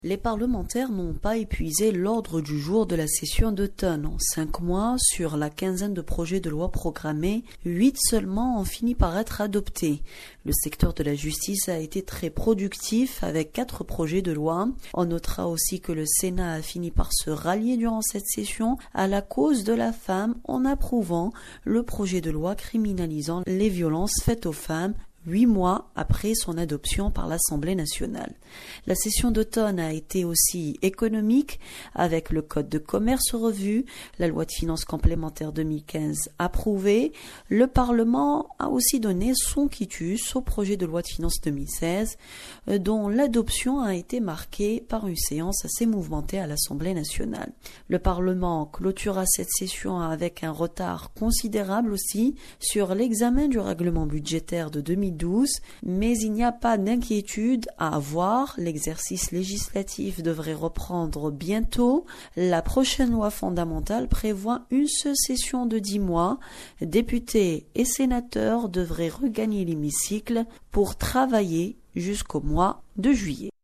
Les parlementaires n'ont pas épuisé l'ordre du jour de la session d'automne. En 5 mois, sur la quinzaine de projets de loi programmés, 8 seulement ont fini par être adoptés. Le secteur de la justice a été très productif avec 4 projets de loi. On notera aussi que le Sénat a fini par se rallier durant cette session à la cause de la femme en approuvant le projet de loi criminalisant les violences faites aux femmes 8 mois après son adoption par l'Assemblée nationale. La session d'automne a été aussi économique avec le Code de commerce revu, la loi de finances complémentaire 2015 approuvée. Le Parlement a aussi donné son quitus au projet de loi de finances 2016, dont l'adoption a été marquée par une séance assez mouvementée à l'Assemblée nationale. Le Parlement clôturera cette session avec un retard considérable aussi sur l'examen du règlement budgétaire de 2012, mais il n'y a pas d'inquiétude à avoir. L'exercice législatif devrait reprendre bientôt. La prochaine loi fondamentale prévoit une seule session de 10 mois. Députés et sénateurs devraient regagner l'hémicycle pour travailler jusqu'au mois de juillet.